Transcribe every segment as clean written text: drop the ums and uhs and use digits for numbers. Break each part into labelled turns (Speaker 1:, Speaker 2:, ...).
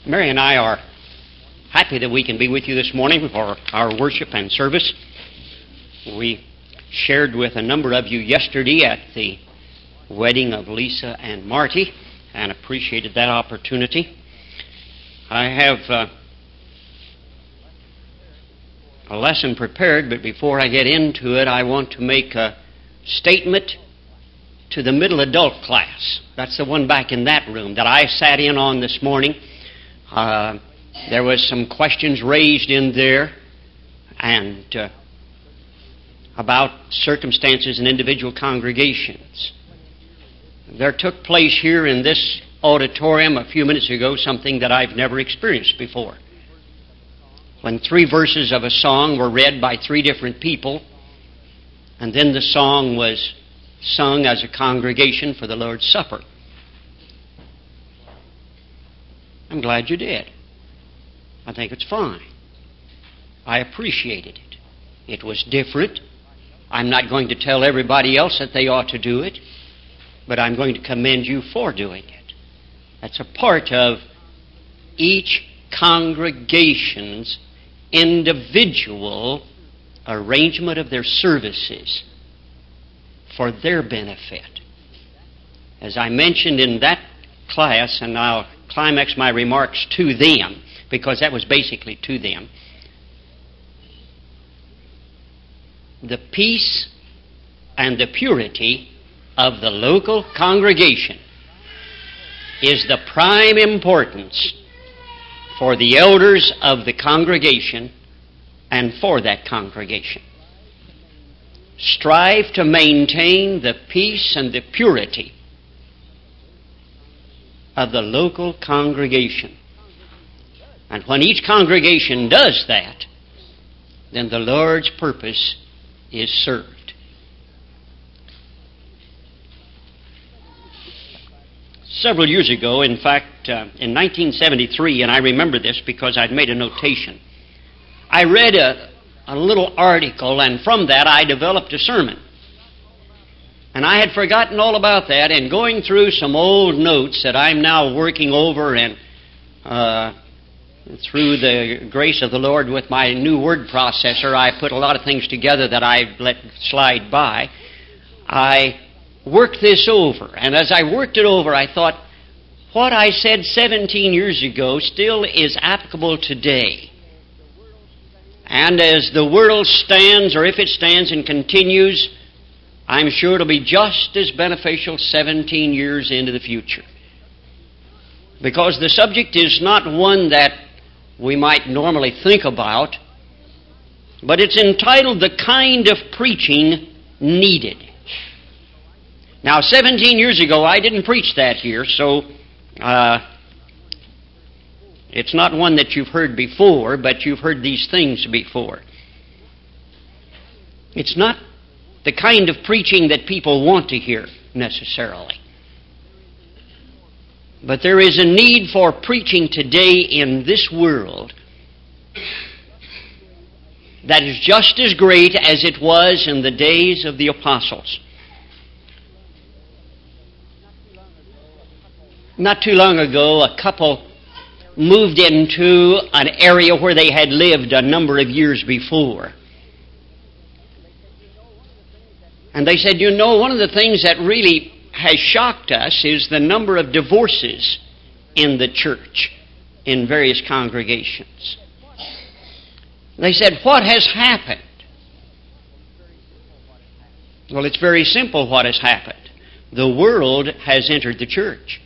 Speaker 1: Mary and I are happy that we can be with you this morning for our worship and service. We shared with a number of you yesterday at the wedding of Lisa and Marty and appreciated that opportunity. I have a lesson prepared, but before I get into it, I want to make a statement to the middle adult class. That's the one back in that room that I sat in on this morning. There was some questions raised in there and about circumstances in individual congregations. There took place here in this auditorium a few minutes ago something that I've never experienced before. When 3 verses of a song were read by 3 different people, and then the song was sung as a congregation for the Lord's Supper. I'm glad you did. I think it's fine. I appreciated it. It was different. I'm not going to tell everybody else that they ought to do it, but I'm going to commend you for doing it. That's a part of each congregation's individual arrangement of their services for their benefit. As I mentioned in that class, and I'll climax my remarks to them, because that was basically to them, the peace and the purity of the local congregation is the prime importance for the elders of the congregation and for that congregation. Strive to maintain the peace and the purity of the local congregation. And when each congregation does that, then the Lord's purpose is served. Several years ago, in fact, in 1973, and I remember this because I'd made a notation, I read a little article, and from that I developed a sermon. And I had forgotten all about that, and going through some old notes that I'm now working over, and through the grace of the Lord with my new word processor, I put a lot of things together that I let slide by. I worked this over, and as I worked it over, I thought, what I said 17 years ago still is applicable today. And as the world stands, or if it stands and continues, I'm sure it'll be just as beneficial 17 years into the future. Because the subject is not one that we might normally think about, but it's entitled The Kind of Preaching Needed. Now, 17 years ago, I didn't preach that here, so it's not one that you've heard before, but you've heard these things before. It's not the kind of preaching that people want to hear, necessarily. But there is a need for preaching today in this world that is just as great as it was in the days of the apostles. Not too long ago, a couple moved into an area where they had lived a number of years before. And they said, you know, one of the things that really has shocked us is the number of divorces in the church, in various congregations. They said, what has happened? Well, it's very simple what has happened. The world has entered the church.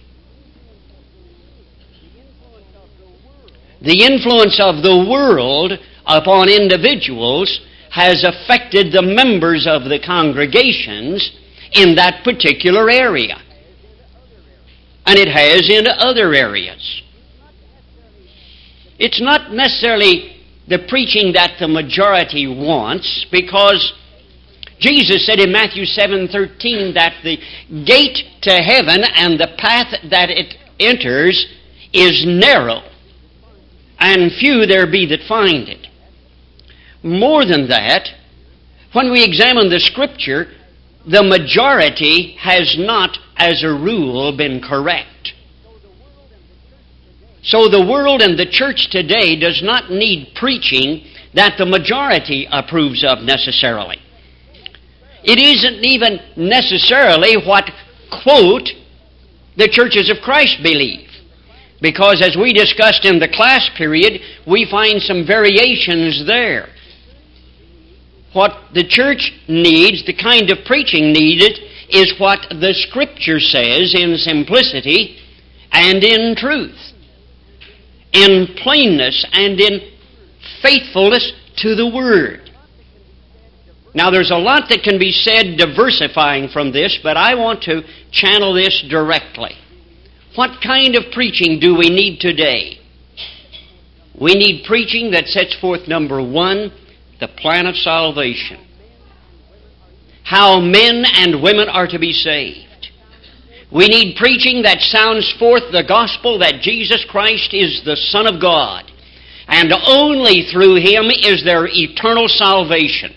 Speaker 1: The influence of the world upon individuals has affected the members of the congregations in that particular area. And it has in other areas. It's not necessarily the preaching that the majority wants, because Jesus said in Matthew 7:13 that the gate to heaven and the path that it enters is narrow, and few there be that find it. More than that, when we examine the Scripture, the majority has not, as a rule, been correct. So the world and the church today does not need preaching that the majority approves of necessarily. It isn't even necessarily what, quote, the churches of Christ believe. Because as we discussed in the class period, we find some variations there. What the church needs, the kind of preaching needed, is what the Scripture says in simplicity and in truth, in plainness and in faithfulness to the Word. Now there's a lot that can be said diversifying from this, but I want to channel this directly. What kind of preaching do we need today? We need preaching that sets forth, number one, the plan of salvation. How men and women are to be saved. We need preaching that sounds forth the gospel that Jesus Christ is the Son of God, and only through Him is there eternal salvation.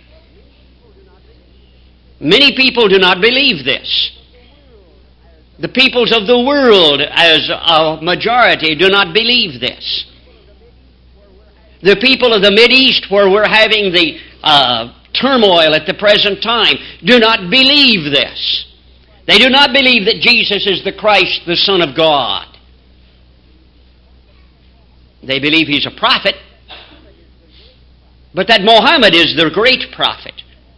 Speaker 1: Many people do not believe this. The peoples of the world, as a majority, do not believe this. The people of the Mideast, where we're having the turmoil at the present time, do not believe this. They do not believe that Jesus is the Christ, the Son of God. They believe He's a prophet, but that Muhammad is the great prophet.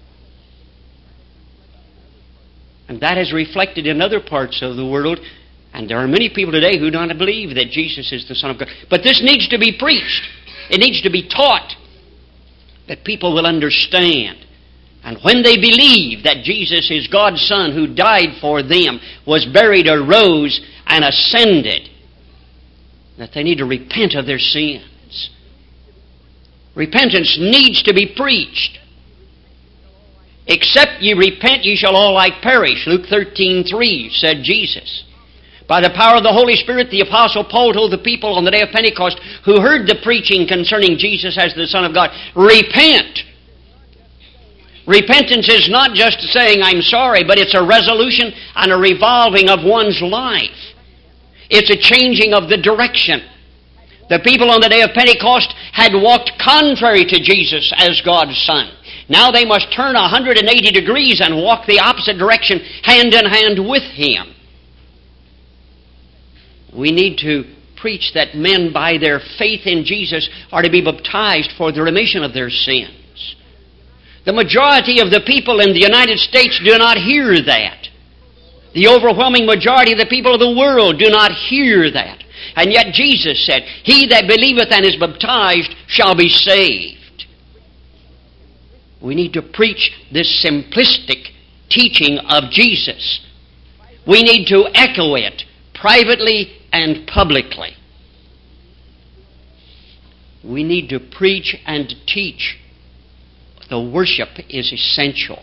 Speaker 1: And that is reflected in other parts of the world. And there are many people today who don't believe that Jesus is the Son of God. But this needs to be preached. It needs to be taught that people will understand. And when they believe that Jesus is God's Son who died for them, was buried, arose, and ascended, that they need to repent of their sins. Repentance needs to be preached. Except ye repent, ye shall all like perish. Luke 13:3 said Jesus. By the power of the Holy Spirit, the Apostle Paul told the people on the day of Pentecost who heard the preaching concerning Jesus as the Son of God, repent. Repentance is not just saying, I'm sorry, but it's a resolution and a revolving of one's life. It's a changing of the direction. The people on the day of Pentecost had walked contrary to Jesus as God's Son. Now they must turn 180 degrees and walk the opposite direction, hand in hand with Him. We need to preach that men, by their faith in Jesus, are to be baptized for the remission of their sins. The majority of the people in the United States do not hear that. The overwhelming majority of the people of the world do not hear that. And yet Jesus said, He that believeth and is baptized shall be saved. We need to preach this simplistic teaching of Jesus. We need to echo it privately and publicly. We need to preach and teach. The worship is essential.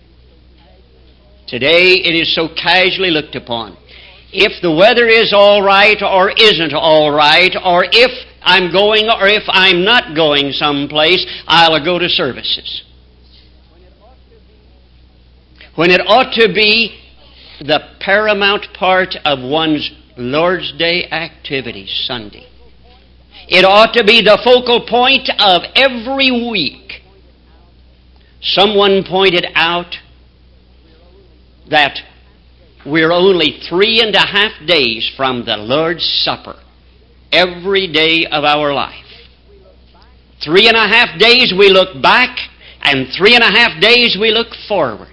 Speaker 1: Today it is so casually looked upon. If the weather is all right or isn't all right, or if I'm going or if I'm not going someplace, I'll go to services. When it ought to be the paramount part of one's Lord's Day activities, Sunday. It ought to be the focal point of every week. Someone pointed out that we're only 3.5 days from the Lord's Supper every day of our life. 3.5 days we look back, and 3.5 days we look forward.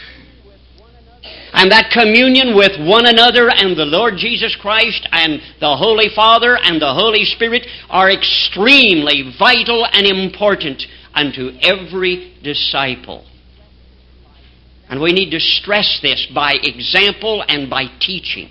Speaker 1: And that communion with one another and the Lord Jesus Christ and the Holy Father and the Holy Spirit are extremely vital and important unto every disciple. And we need to stress this by example and by teaching.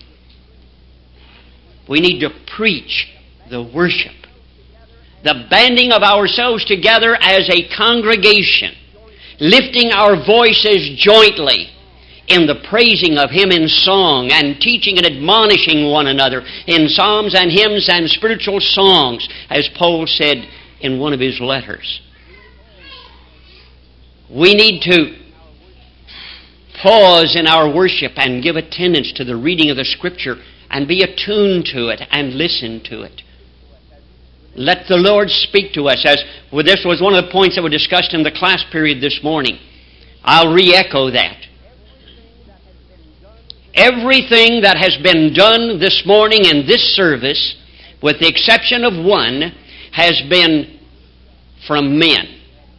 Speaker 1: We need to preach the worship. The banding of ourselves together as a congregation, lifting our voices jointly in the praising of Him in song and teaching and admonishing one another in psalms and hymns and spiritual songs, as Paul said in one of his letters. We need to pause in our worship and give attendance to the reading of the Scripture and be attuned to it and listen to it. Let the Lord speak to us. This was one of the points that were discussed in the class period this morning. I'll re-echo that. Everything that has been done this morning in this service, with the exception of one, has been from men.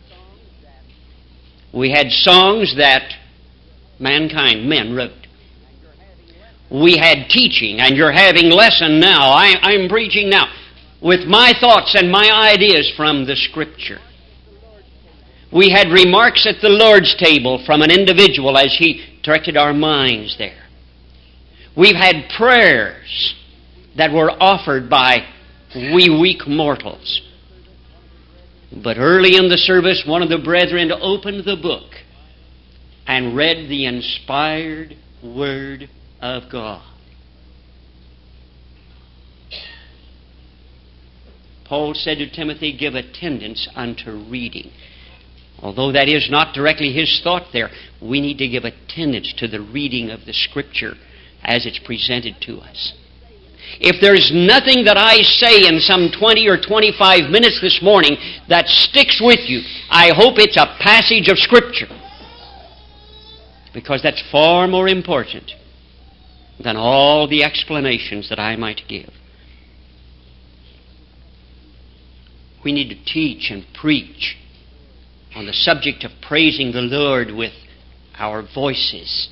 Speaker 1: We had songs that men wrote. We had teaching, and you're having lesson now. I'm preaching now with my thoughts and my ideas from the Scripture. We had remarks at the Lord's table from an individual as he directed our minds there. We've had prayers that were offered by we weak mortals. But early in the service, one of the brethren opened the book and read the inspired Word of God. Paul said to Timothy, give attendance unto reading. Although that is not directly his thought there, we need to give attendance to the reading of the Scripture as it's presented to us. If there's nothing that I say in some 20 or 25 minutes this morning that sticks with you, I hope it's a passage of Scripture. Because that's far more important than all the explanations that I might give. We need to teach and preach on the subject of praising the Lord with our voices,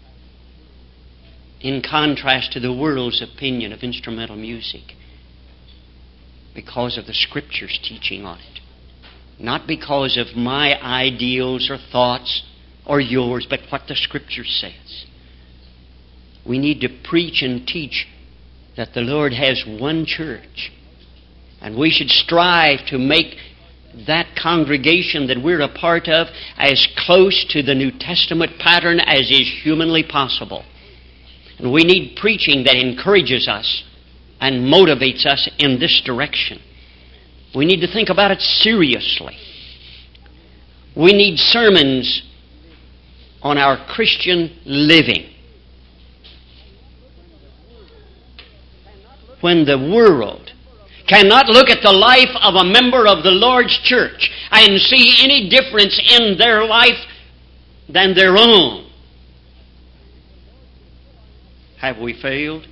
Speaker 1: in contrast to the world's opinion of instrumental music, because of the Scripture's teaching on it. Not because of my ideals or thoughts or yours, but what the Scripture says. We need to preach and teach that the Lord has one church, and we should strive to make that congregation that we're a part of as close to the New Testament pattern as is humanly possible. And we need preaching that encourages us and motivates us in this direction. We need to think about it seriously. We need sermons on our Christian living. When the world cannot look at the life of a member of the Lord's church and see any difference in their life than their own, have we failed?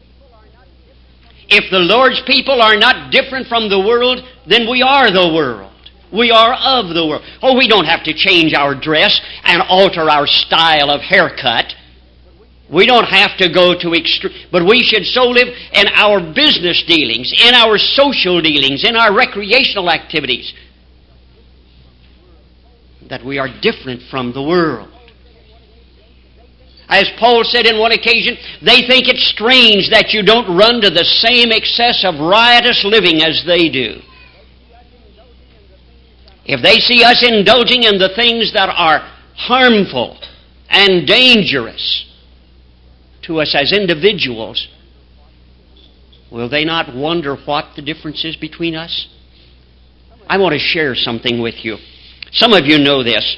Speaker 1: If the Lord's people are not different from the world, then we are the world. We are of the world. Oh, we don't have to change our dress and alter our style of haircut. We don't have to go to extreme, but we should so live in our business dealings, in our social dealings, in our recreational activities, that we are different from the world. As Paul said in one occasion, they think it strange that you don't run to the same excess of riotous living as they do. If they see us indulging in the things that are harmful and dangerous to us as individuals, will they not wonder what the difference is between us? I want to share something with you. Some of you know this,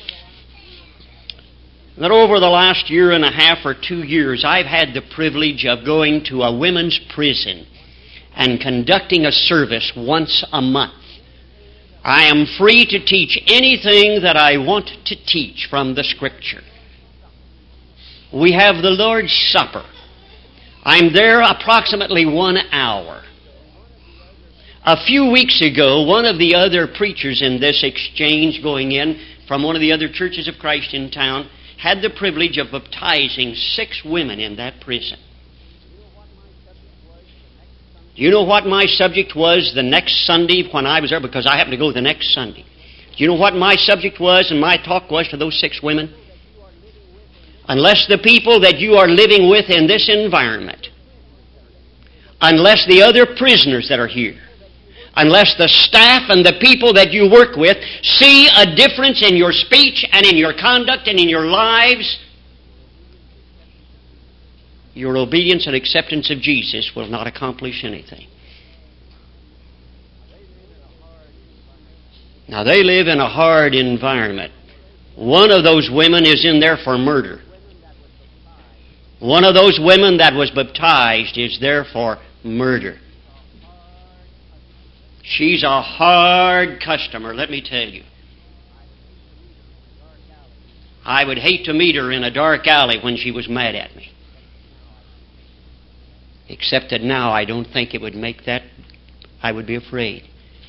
Speaker 1: that over the last year and a half or 2 years, I've had the privilege of going to a women's prison and conducting a service once a month. I am free to teach anything that I want to teach from the Scripture. We have the Lord's Supper. I'm there approximately 1 hour. A few weeks ago, one of the other preachers in this exchange going in from one of the other churches of Christ in town had the privilege of baptizing 6 women in that prison. Do you know what my subject was the next Sunday when I was there? Because I happened to go the next Sunday. Do you know what my subject was and my talk was to those 6 women? Unless the people that you are living with in this environment, unless the other prisoners that are here, unless the staff and the people that you work with see a difference in your speech and in your conduct and in your lives, your obedience and acceptance of Jesus will not accomplish anything. Now, they live in a hard environment. One of those women is in there for murder. One of those women that was baptized is there for murder. She's a hard customer, let me tell you. I would hate to meet her in a dark alley when she was mad at me. Except that now I don't think it would make that. I would be afraid.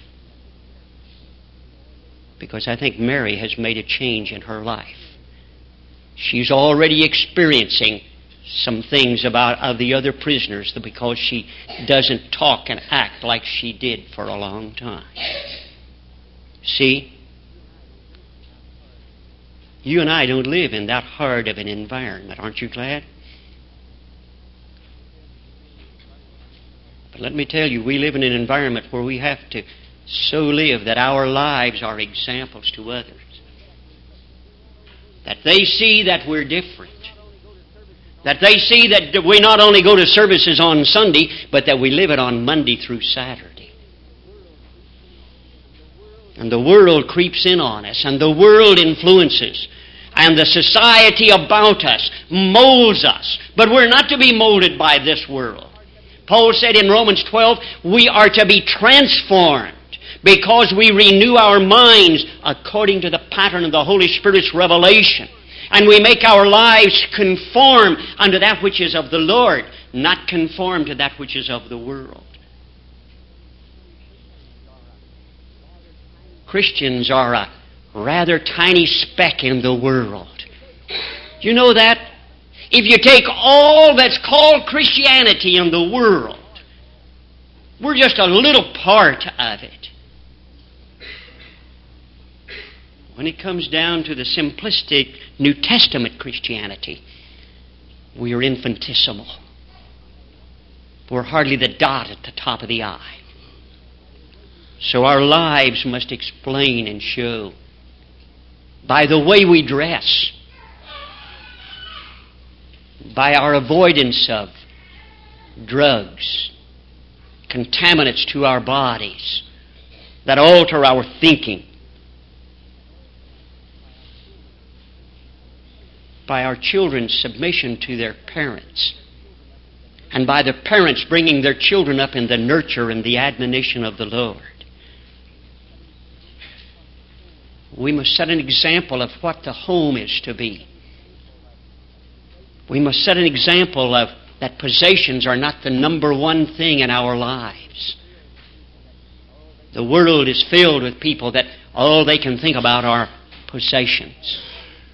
Speaker 1: Because I think Mary has made a change in her life. She's already experiencing some things of the other prisoners because she doesn't talk and act like she did for a long time. See? You and I don't live in that hard of an environment. Aren't you glad? But let me tell you, we live in an environment where we have to so live that our lives are examples to others. That they see that we're different. That they see that we not only go to services on Sunday, but that we live it on Monday through Saturday. And the world creeps in on us, and the world influences, and the society about us molds us. But we're not to be molded by this world. Paul said in Romans 12, we are to be transformed because we renew our minds according to the pattern of the Holy Spirit's revelation. And we make our lives conform unto that which is of the Lord, not conform to that which is of the world. Christians are a rather tiny speck in the world. Do you know that? If you take all that's called Christianity in the world, we're just a little part of it. When it comes down to the simplistic New Testament Christianity, we are infinitesimal. We're hardly the dot at the top of the I. So our lives must explain and show by the way we dress, by our avoidance of drugs, contaminants to our bodies that alter our thinking, by our children's submission to their parents, and by the parents bringing their children up in the nurture and the admonition of the Lord. We must set an example of what the home is to be. We must set an example of that possessions are not the number one thing in our lives. The world is filled with people that all they can think about are possessions.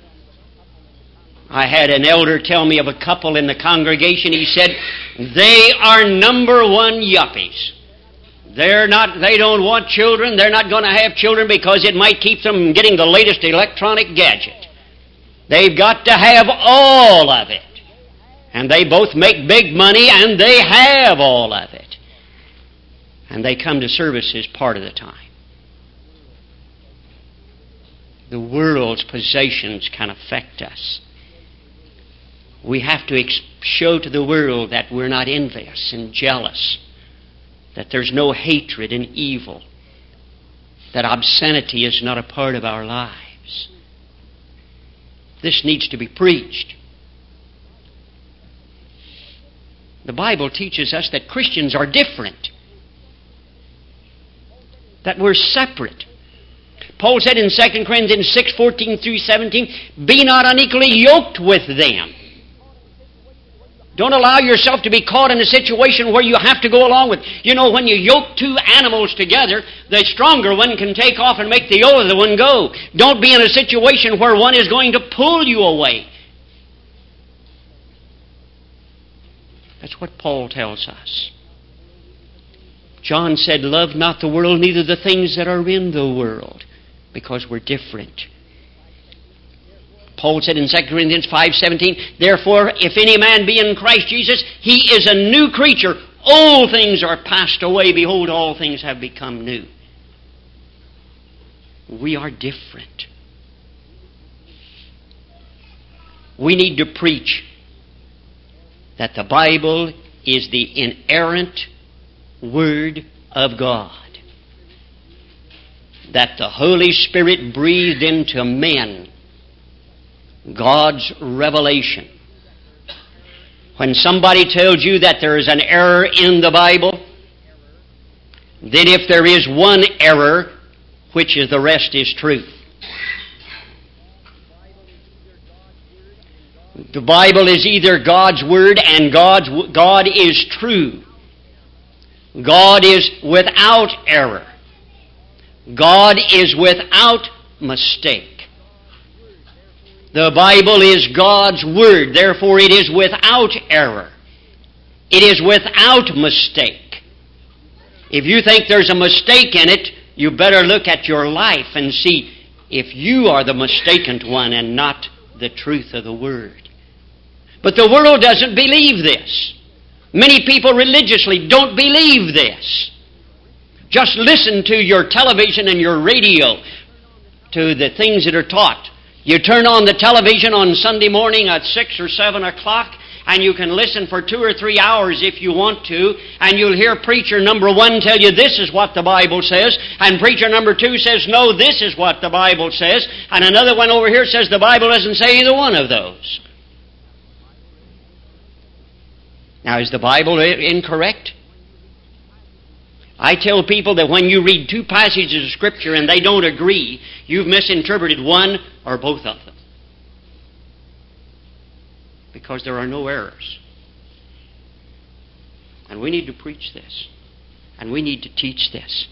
Speaker 1: I had an elder tell me of a couple in the congregation. He said, they are number one yuppies. They don't want children. They're not going to have children because it might keep them from getting the latest electronic gadget. They've got to have all of it. And they both make big money, and they have all of it. And they come to services part of the time. The world's possessions can affect us. We have to show to the world that we're not envious and jealous, that there's no hatred and evil, that obscenity is not a part of our lives. This needs to be preached. The Bible teaches us that Christians are different, that we're separate. Paul said in 2 Corinthians 6:14 through 17, be not unequally yoked with them. Don't allow yourself to be caught in a situation where you have to go along with. You know, when you yoke two animals together, the stronger one can take off and make the other one go. Don't be in a situation where one is going to pull you away. That's what Paul tells us. John said, love not the world, neither the things that are in the world, because we're different. Paul said in 2 Corinthians 5:17, therefore, if any man be in Christ Jesus, he is a new creature. Old things are passed away. Behold, all things have become new. We are different. We need to preach that the Bible is the inerrant Word of God. That the Holy Spirit breathed into men God's revelation. When somebody tells you that there is an error in the Bible, then if there is one error, which of the rest is truth? The Bible is either God's Word and God is true. God is without error. God is without mistake. The Bible is God's Word, therefore it is without error. It is without mistake. If you think there's a mistake in it, you better look at your life and see if you are the mistaken one and not the truth of the Word. But the world doesn't believe this. Many people religiously don't believe this. Just listen to your television and your radio, to the things that are taught. You turn on the television on Sunday morning at 6 or 7 o'clock, and you can listen for 2 or 3 hours if you want to, and you'll hear preacher number 1 tell you this is what the Bible says, and preacher number 2 says, no, this is what the Bible says, and another one over here says the Bible doesn't say either one of those. Now, is the Bible incorrect? I tell people that when you read 2 passages of Scripture and they don't agree, you've misinterpreted one or both of them. Because there are no errors. And we need to preach this. And we need to teach this.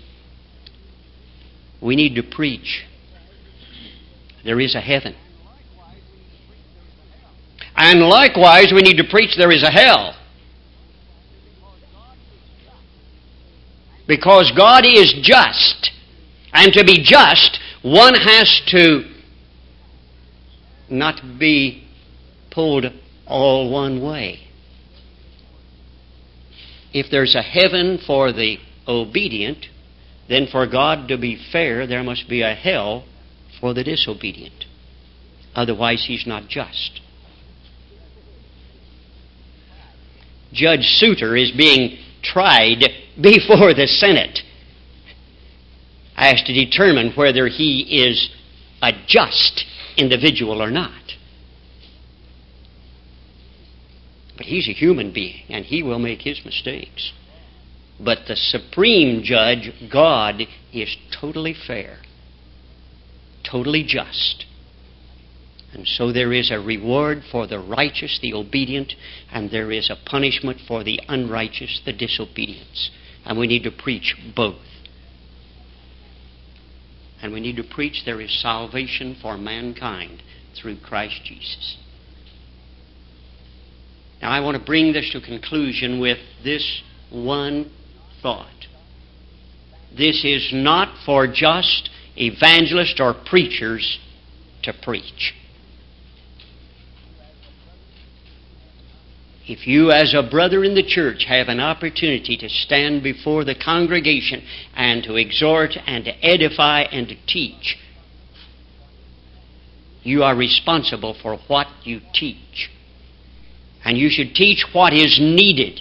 Speaker 1: We need to preach. There is a heaven. And likewise, we need to preach there is a hell. Because God is just. And to be just, one has to not be pulled all one way. If there's a heaven for the obedient, then for God to be fair, there must be a hell for the disobedient. Otherwise, He's not just. Judge Souter is being tried before the Senate as to determine whether he is a just individual or not. But he's a human being, and he will make his mistakes. But the supreme judge, God, is totally fair, totally just. And so there is a reward for the righteous, the obedient, and there is a punishment for the unrighteous, the disobedience. And we need to preach both. And we need to preach there is salvation for mankind through Christ Jesus. Now I want to bring this to conclusion with this one thought. This is not for just evangelists or preachers to preach. If you as a brother in the church have an opportunity to stand before the congregation and to exhort and to edify and to teach, you are responsible for what you teach. And you should teach what is needed.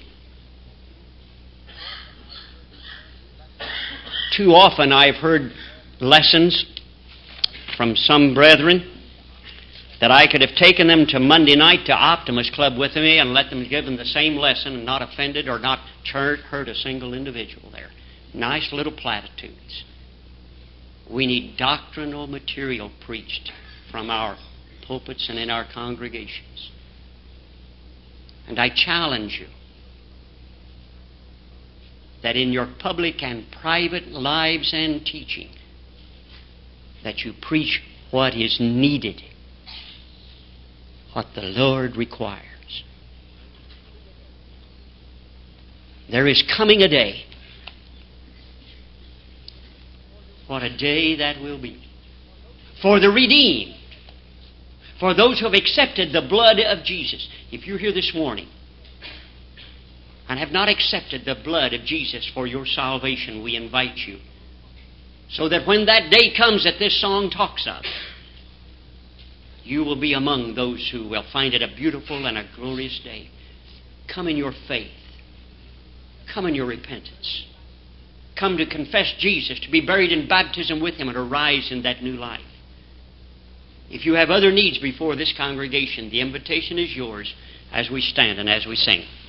Speaker 1: Too often I've heard lessons from some brethren that I could have taken them to Monday night to Optimist Club with me and let them give them the same lesson and not offended or not hurt a single individual there. Nice little platitudes. We need doctrinal material preached from our pulpits and in our congregations. And I challenge you that in your public and private lives and teaching, that you preach what is needed, what the Lord requires. There is coming a day. What a day that will be. For the redeemed. For those who have accepted the blood of Jesus. If you're here this morning and have not accepted the blood of Jesus for your salvation, we invite you. So that when that day comes that this song talks of, you will be among those who will find it a beautiful and a glorious day. Come in your faith. Come in your repentance. Come to confess Jesus, to be buried in baptism with Him and to rise in that new life. If you have other needs before this congregation, the invitation is yours as we stand and as we sing.